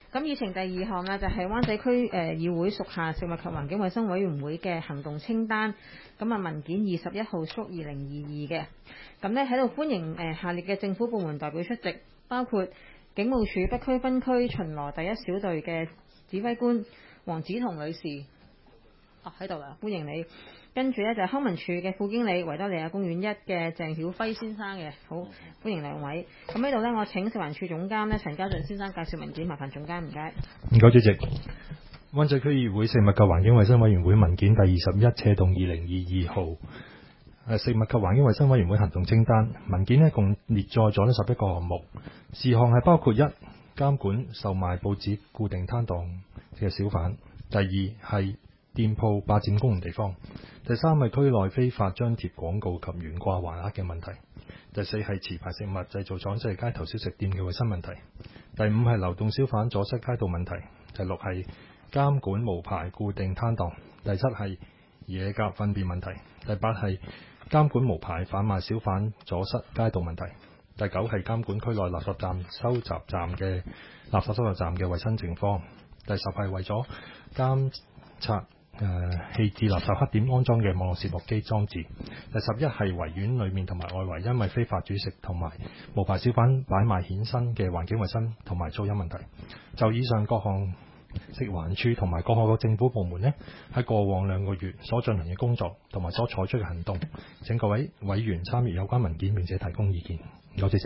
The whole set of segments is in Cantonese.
咁議程第二項呢，就係灣仔區議會屬下食物及環境衞生委員會嘅行動清單，咁啊文件21號/2022嘅，咁呢喺度歡迎下列嘅政府部門代表出席，包括警務處北區分區巡邏第1小隊嘅指揮官黃子彤女士，喺度啦，歡迎你。跟住呢，就係康文署嘅副經理維多利亞公園1嘅鄭曉輝先生嘅，好歡迎兩位。咁呢度呢，我請食環署總監呢陳家俊先生介紹文件，麻煩總監，唔該。 唔該，主席。灣仔區議會食物及環境衞生委員會文件第21斜動2022號，食物及環境衞生委員會行動清單文件呢，共列載咗11個項目，事項係包括1監管售賣報紙固定攤檔嘅小販，第2係店鋪霸佔公共地方，第3係區內非法張貼廣告及懸掛橫額嘅問題，第4係持牌食物製造廠即係街頭小食店嘅衞生問題，第5係流動小販阻塞街道問題，第6係監管無牌固定攤檔，第7係野鴿糞便問題，第8係監管無牌販賣小販阻塞街道問題，第9係監管區內垃圾站收集站嘅垃圾收集站嘅衞生情況，第10係為咗監察棄置垃圾黑點安裝嘅網絡攝錄機裝置，第11係維園裏面同埋外圍因為非法煮食同埋無牌小販擺賣衍生嘅環境衞生同埋噪音問題。就以上各項食環署同埋各項嘅政府部門呢，喺過往2個月所進行嘅工作同埋所採取嘅行動，請各位委員參閱有關文件並且提供意見。唔該，主席。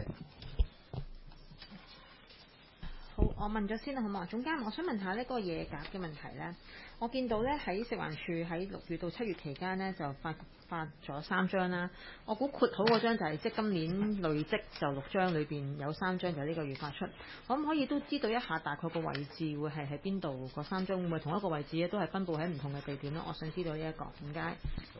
好，我問咗先啦，好嘛？總監，我想問下呢個野鴿嘅問題呢，我見到呢喺食環署喺6月到7月期間呢，就發咗3張啦。我估括好嗰張就係即今年累積就6張，裏邊有3張就係呢個月發出。可唔可以都知道一下大概個位置會係喺邊度？嗰3張會唔會同一個位置都係分佈喺唔同嘅地點呢？我想知道呢一個，唔該。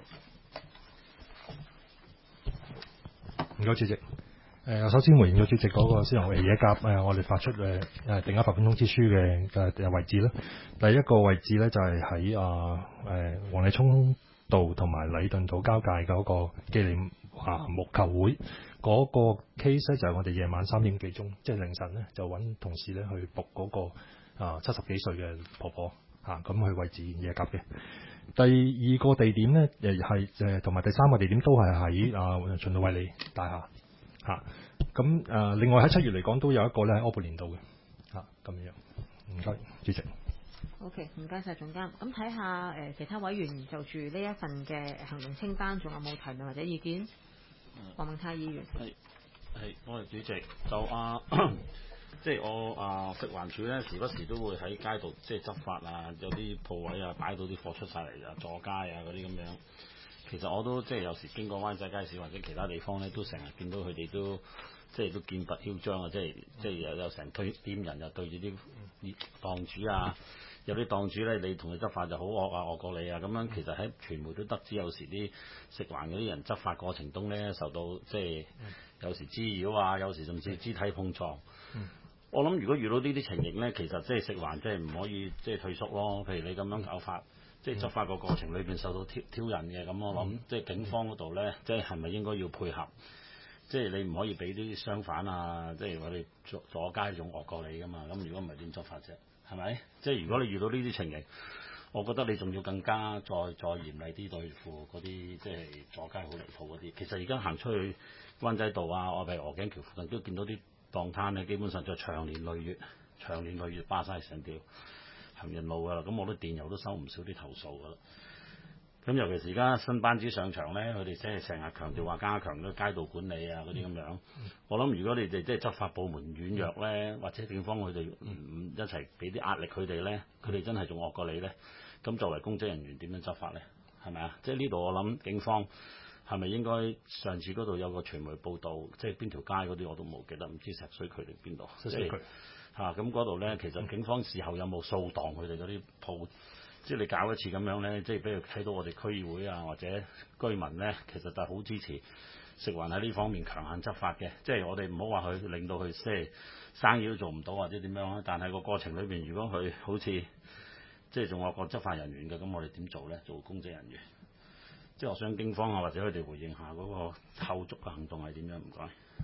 唔該，主席。首先回應咗主席嗰個先行野鴿我哋發出定額罰款通知書嘅位置啦。第一個位置呢，就係喺黃泥涌道同埋禮頓道交界嗰個紀念木球會嗰個 case 呢，就係我哋夜晚3點幾鐘，即係凌晨呢，就揾同事呢去捕嗰個70幾歲嘅婆婆咁去餵飼野鴿嘅。第二個地點呢，係同埋第3個地點都係喺循道衛理大廈。另外喺7月嚟講都有一個咧喺柯布連道嘅咁樣。唔該，主席。 OK， 唔該晒總監。咁睇下其他委員就住呢一份嘅行動清單，仲有冇提問或者意見？黃永泰議員。 係，我係主席。即係我食環署咧，時不時都會喺街度即係執法啊，有啲鋪位啊擺到啲貨出晒嚟啊，阻街啊嗰啲咁樣。其實我都即係有時經過灣仔街市或者其他地方咧，都成日見到佢哋都即係都劍拔囂張啊！即係有成堆店人又對住啲檔主啊，有啲檔主咧，你同佢執法就好惡啊，惡過你啊咁樣。其實喺傳媒都得知，有時啲食環嗰啲人執法過程中咧，受到即係有時滋擾啊，有時甚至肢體碰撞。我諗如果遇到呢啲情形咧，其實即係食環即係唔可以即係退縮咯。譬如你咁樣搞法。即係執法個過程裏邊受到挑釁嘅，咁我諗即係警方嗰度咧，即係咪應該要配合？即係你唔可以俾啲商販啊，即係我哋阻街仲惡過你噶嘛？咁如果唔係點執法啫？係咪？即係如果你遇到呢啲情形，我覺得你仲要更加再嚴厲啲對付嗰啲即係阻街好離譜嗰啲。其實而家行出去灣仔道啊，我譬如鵝頸橋附近都見到啲檔攤咧，基本上就長年累月霸晒成條行人路㗎啦，咁我啲電郵都收唔少啲投訴㗎啦。咁尤其是而家新班子上場咧，佢哋即係成日強調話加強咗街道管理啊嗰啲咁樣。我諗如果你哋即係執法部門軟弱咧，或者警方佢哋唔一齊俾啲壓力佢哋咧，佢哋真係仲惡過你咧。咁作為公職人員點樣執法咧？係咪啊？即係呢度我諗警方係咪應該上次嗰度有個傳媒報導，即係邊條街嗰啲我都冇記得，唔知石水渠定邊度？石水渠。咁嗰度咧，其實警方事後有冇掃蕩佢哋嗰啲鋪？即係你搞一次咁樣咧，即係比如睇到我哋區議會啊或者居民咧，其實就係好支持食環喺呢方面強硬執法嘅。即係我哋唔好話佢令到佢即係生意都做唔到或者點樣啊，但係個過程裏邊，如果佢好似即係仲有個執法人員嘅，咁我哋點做咧？做公職人員，即係我想警方啊或者佢哋回應下嗰個後續嘅行動係點樣？唔該。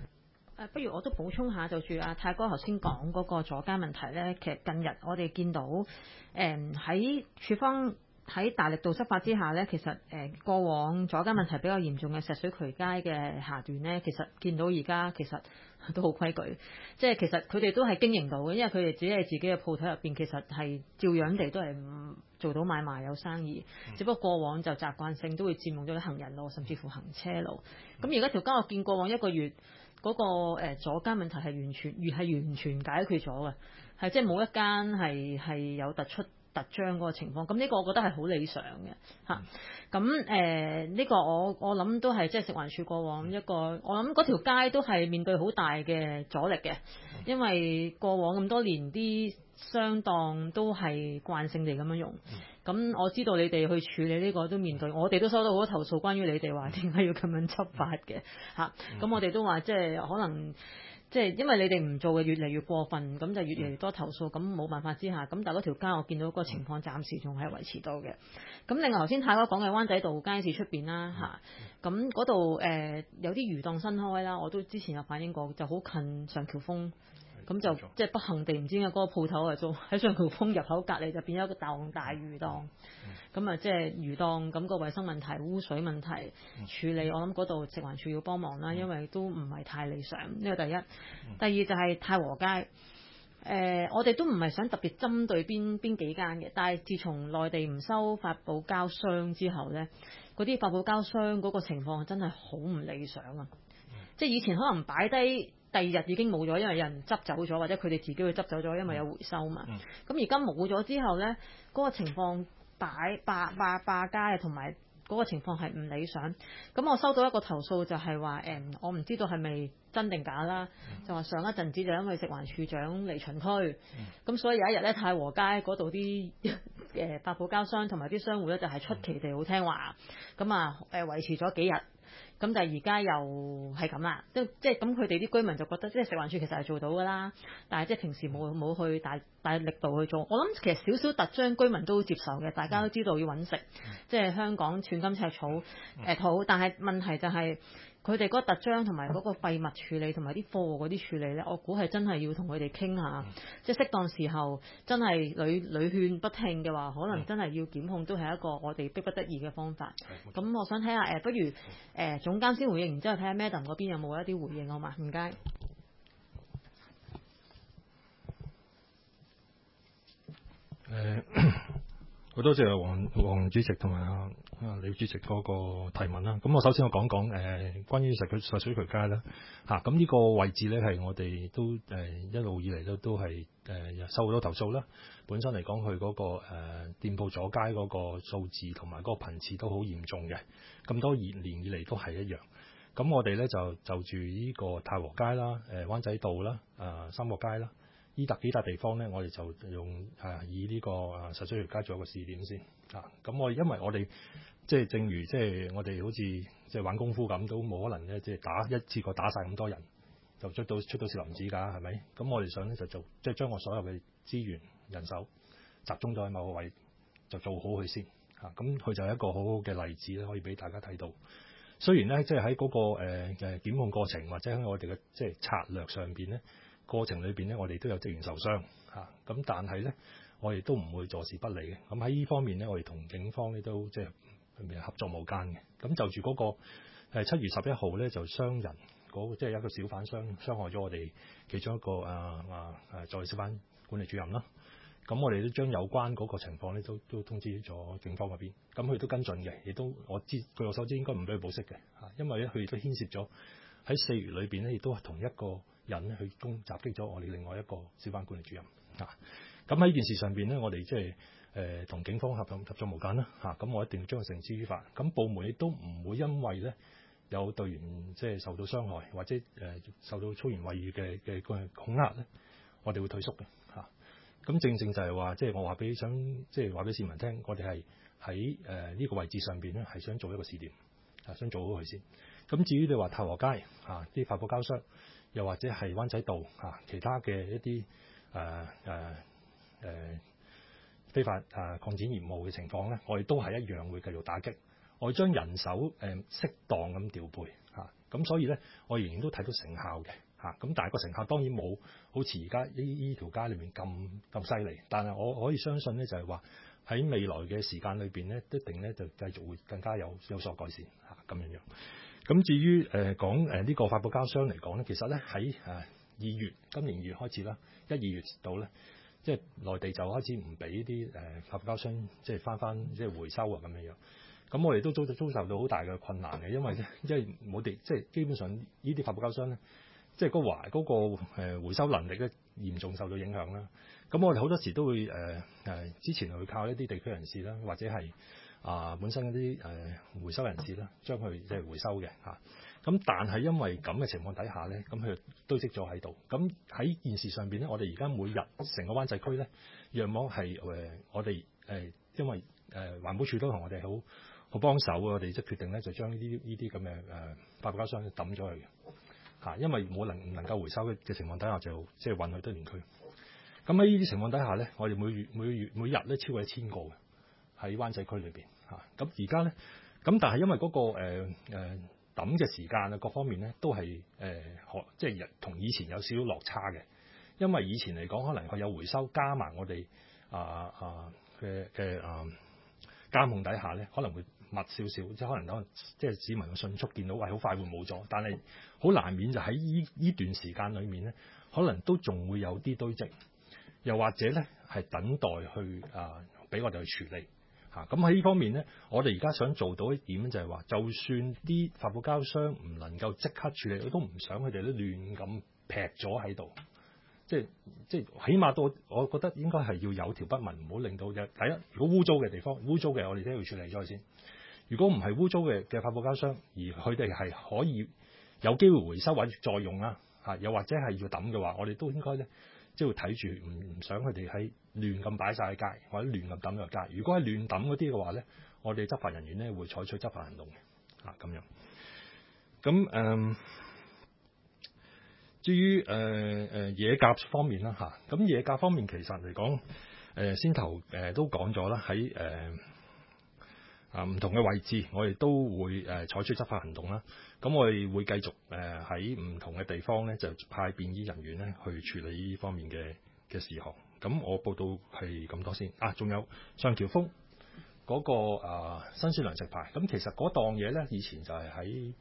不如我都補充下，就住阿泰哥頭先講嗰個阻街問題咧，其實近日我哋見到喺處方喺大力度執法之下咧，其實過往阻街問題比較嚴重嘅石水渠街嘅下段咧，其實見到而家其實都好規矩，即係其實佢哋都係經營到嘅，因為佢哋只係自己嘅鋪頭入邊，其實係照樣地都係做到買賣有生意，只不過過往就習慣性都會佔用咗啲行人路，甚至乎行車路。咁而家條街我見過往一個月嗰個阻街問題係完全解決咗嘅，係即係冇一間係有突張嗰個情況，咁呢個我覺得係好理想嘅嚇。咁呢個我諗都係即係食環署過往一個，我諗嗰條街都係面對好大嘅阻力嘅，因為過往咁多年啲商檔都係慣性地咁樣用。咁我知道你哋去處理呢個都面對，我哋都收到好多投訴，關於你哋話點解要咁樣執法嘅嚇。咁我哋都話即係可能。即係因為你哋唔做嘅越嚟越過分，咁就越嚟越多投訴，咁冇辦法之下，咁但係嗰條街我見到嗰個情況暫時仲係維持到嘅。咁另外頭先太哥講嘅灣仔道街市出邊啦嚇，咁嗰度有啲魚檔新開啦，我都之前有反映過，就好近上橋峰。咁就即係不幸地唔知點解嗰個鋪頭啊，做喺上橋峰入口隔離就變咗一個大魚檔，咁啊即係魚檔咁個衞生問題、污水問題處理，我諗嗰度食環署要幫忙啦，因為都唔係太理想。呢個第一，第二就係太和街。我哋都唔係想特別針對邊幾間嘅，但係自從內地唔收發泡膠箱之後呢，嗰啲發泡膠箱嗰個情況真係好唔理想啊！即係以前可能擺低。第二日已經冇咗，因為有人執走咗，或者佢哋自己去執走咗，因為有回收嘛。咁而家冇咗之後呢，嗰個情況霸街啊，同埋嗰個情況係唔理想。咁我收到一個投訴就係話我唔知道係咪真定假啦，就話上一陣子就因為食環署長嚟巡區，咁所以有一日呢，太和街嗰度啲發泡膠箱同埋啲商戶呢，就係出奇地好聽話，咁啊維持咗幾日。咁但係而家又係咁啦，即係咁佢哋啲居民就覺得，即係食環署其實係做到㗎啦，但係即係平時冇去大力度去做。我諗其實少少特張居民都接受嘅，大家都知道要揾食，即係香港寸金尺土，但係問題就係佢哋嗰個特張同埋嗰個廢物處理同埋啲貨嗰啲處理呢，我估係真係要同佢哋傾下，即係適當時候真係屢勸不聽嘅話，可能真係要檢控都係一個我哋迫不得已嘅方法。咁我想睇下不如總監先回應，然之後睇下 Madam 嗰邊有冇一啲回應好嘛？唔該。 好多謝黃主席同埋李主席嗰個提問啦。咁我首先我講關於石水渠街啦嚇。咁呢個位置咧係我哋都一路以嚟都係收好多投訴啦。本身嚟講佢嗰個店鋪阻街嗰個數字同埋嗰個頻次都好嚴重嘅。咁多年以嚟都係一樣。咁我哋咧就住呢個太和街啦、灣仔道啦、三角街啦。呢幾笪地方咧，我哋就用以呢個石水渠街做一個試點先啊。咁因為我哋即係正如即係我哋好似即係玩功夫咁，都冇可能咧即係一次過打晒咁多人，就出到少林寺㗎，係咪？咁我哋想咧就做即係將我所有嘅資源人手集中咗喺某個位，就做好佢先嚇。咁佢就係一個好好嘅例子咧，可以俾大家睇到。雖然咧即係喺嗰個檢控過程或者喺我哋嘅即係策略上邊咧。過程裏邊咧，我哋都有職員受傷嚇，咁但係咧，我哋都唔會坐視不理嘅。咁喺呢方面咧，我哋同警方咧都即係合作無間嘅。咁就住嗰個7月11號咧，就傷人即係一個小販傷害咗我哋其中一個在小販管理主任啦。咁我哋都將有關嗰個情況咧都通知咗警方嗰邊，咁佢都跟進嘅，亦都據我所知應該唔俾佢保釋嘅嚇，因為咧佢亦都牽涉咗喺4月裏邊咧，亦都係同一個人咧去襲擊咗我哋另外一個小販管理主任嚇。咁喺呢件事上邊咧，我哋即係同警方合作無間啦嚇。咁我一定要將佢繩之於法。咁部門亦都唔會因為咧有隊員即係受到傷害或者受到粗言穢語嘅恐嚇咧，我哋會退縮嘅嚇。咁正就係話，即係我話俾市民聽，我哋係喺呢個位置上邊咧係想做一個試點，想做好佢先。咁至於你話太和街啲發泡膠箱，又或者係灣仔道其他嘅一啲非法擴展業務嘅情況咧，我哋都係一樣會繼續打擊。我哋將人手適當咁調配咁所以咧，我仍然都睇到成效嘅咁但係個成效當然冇好似而家呢條街裏面咁犀利，但係我可以相信咧，就係話喺未來嘅時間裏邊咧，一定咧就繼續會更加有所改善咁樣樣。咁至於講呢個發泡膠箱嚟講咧，其實咧喺今年2月開始啦，1、2月到咧，即係內地就開始唔俾啲發泡膠箱即係翻即係回收啊咁樣樣。咁我哋都遭受到好大嘅困難嘅，因為我哋即係基本上呢啲發泡膠箱咧，即係嗰個回收能力咧嚴重受到影響啦。咁我哋好多時都會之前去靠一啲地區人士啦，或者係本身一啲回收人士啦，將佢即係回收嘅嚇。咁但係因為咁嘅情況底下咧，咁佢堆積咗喺度。咁喺現時上邊咧，我哋而家每日成個灣仔區咧，約莫係我哋因為環保署都同我哋好幫手，我哋即係決定咧就將呢啲咁嘅發泡膠箱抌咗去嘅，因為唔能夠回收嘅情況底下，就即係運去堆填區。咁喺呢啲情況底下咧，我哋每日咧超過1000個嘅喺灣仔區裏邊嚇。咁而家咧，咁但係因為嗰個抌嘅時間啊各方面咧都係即係同以前有少少落差嘅，因為以前嚟講可能佢有回收加埋我哋嘅監控底下咧，可能會密少少，即係可能即係市民會迅速見到，好快會冇咗。但係好難免就喺呢段時間裏面咧，可能都仲會有啲堆積，又或者咧係等待去俾我哋去處理嚇。咁喺呢方面咧，我哋而家想做到一點就係話，就算啲發泡膠箱唔能夠即刻處理，我都唔想佢哋都亂咁劈咗喺度。即係起碼都我覺得應該係要有條不紊，唔好令到第一，如果污糟嘅地方，污糟嘅我哋都要處理咗先。如果唔係污糟嘅發泡膠箱，而佢哋係可以有機會回收或者再用啦又或者係要抌嘅話，我哋都應該咧即係要睇住，唔想佢哋喺亂咁擺晒喺街，或者亂咁抌咗街。如果係亂抌嗰啲嘅話咧，我哋執法人員咧會採取執法行動嘅咁樣。咁至於野鴿方面啦咁野鴿方面其實嚟講，先頭都講咗啦，喺唔同嘅位置，我哋都會採取執法行動啦。咁我哋會繼續喺唔同嘅地方咧，就派便衣人員咧去處理呢方面嘅事項。咁我報道係咁多先。仲有上橋峰嗰個新鮮糧食牌。咁其實嗰檔嘢咧，以前就係喺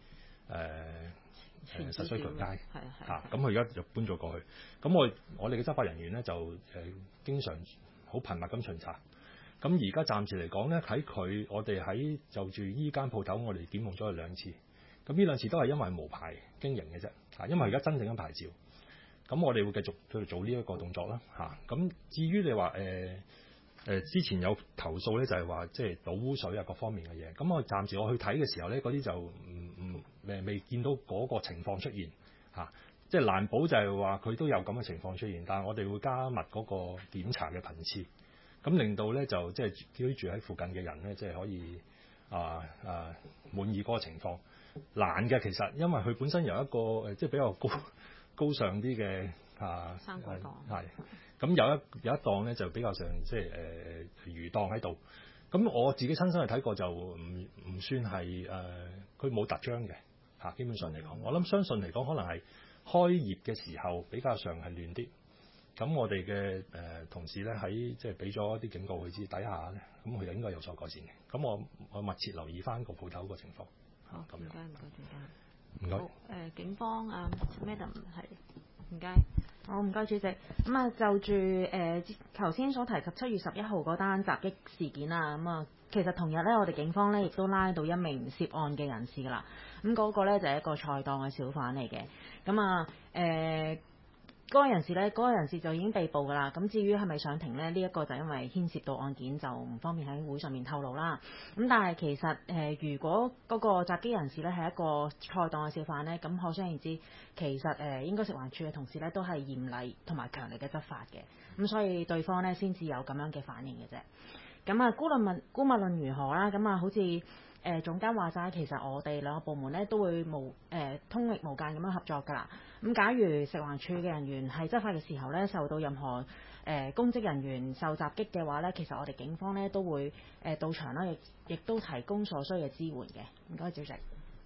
實水渠街咁佢而家就搬咗過去。咁我哋嘅執法人員咧就經常好頻密咁巡查。咁而家暫時嚟講咧，我哋喺就住依間鋪頭，我哋檢控咗佢2次。咁呢2次都係因為無牌經營嘅啫，因為而家真正嘅牌照。咁我哋會繼續去做呢一個動作啦，咁至於你話之前有投訴咧，就係話即係倒污水啊各方面嘅嘢。咁我暫時我去睇嘅時候咧，嗰啲就未見到嗰個情況出現即係難保就係話佢都有咁嘅情況出現，但係我哋會加密嗰個檢查嘅頻次。咁令到咧就即係居住喺附近嘅人咧，即係可以滿意嗰個情況。難嘅其實，因為佢本身有一個即係比較高尚啲嘅生果檔係。咁有一檔咧就比較上即係魚檔喺度。咁我自己親身去睇過就唔算係佢冇特張嘅基本上嚟講，我相信嚟講可能係開業嘅時候比較上係亂啲。咁我哋嘅同事咧喺即係俾咗一啲警告佢知底下咧，咁佢就應該有所改善嘅。咁我密切留意翻個鋪頭個情況。 好，唔該， 唔該。 好，警方Madam 係唔該。好，唔該主席。咁就住頭先所提及7月11號嗰單襲擊事件啊，咁其實同日咧，我哋警方咧亦都拉到一名涉案嘅人士㗎啦。咁嗰個咧就係一個菜檔嘅小販嚟嘅。咁嗰個人士就已經被捕㗎啦。咁至於係咪上庭呢？呢一個就因為牽涉到案件，就唔方便喺會上面透露啦。咁但係其實如果嗰個襲擊人士呢係一個菜檔嘅小販呢，咁可想而知，其實應該食環署嘅同事呢都係嚴厲同埋強力嘅執法嘅。咁所以對方呢先至有咁樣嘅反應嘅啫。咁姑勿論如何啦，咁好似總監話齋，其實我哋兩個部門咧都會通力無間咁樣合作㗎啦。咁假如食環署嘅人員喺執法嘅時候咧，受到任何公職人員受襲擊嘅話咧，其實我哋警方咧都會到場啦，亦都提供所需嘅支援嘅。唔該，主席。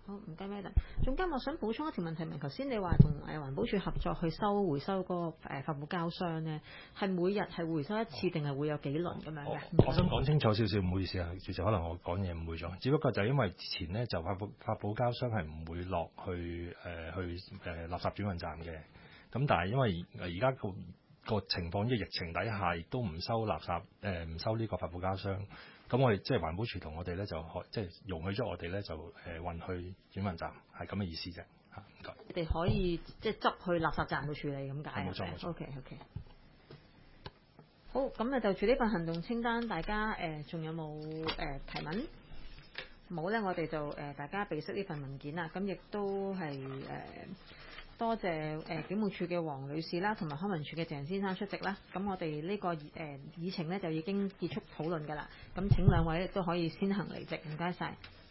好，唔該 Madam。總監，我想補充一條問題，頭先你話同環保署合作去回收嗰個發泡膠箱咧，係每日係回收一次定係會有幾輪咁樣嘅？ 我想講清楚少少，唔好意思啊，主席，可能我講嘢誤會咗，只不過就係因為之前咧就發泡膠箱係唔會落去垃圾轉運站嘅，咁但係因為而家個情況，即係疫情底下，亦都唔收垃圾，唔收呢個發泡膠箱。咁我哋即係環保署同我哋咧就即係容許咗我哋咧就運去轉運站，係咁嘅意思啫嚇。唔該。 你哋可以即係執去垃圾站度處理咁解？ 冇錯。 OK。好，咁就住呢份行動清單，大家仲有冇提問？冇咧，我哋就大家備悉呢份文件啦。咁亦都係多謝警務處嘅黃女士啦，同埋康文署嘅鄭先生出席啦。咁我哋呢個議程咧就已經結束討論㗎啦。咁請兩位都可以先行離席，唔該晒。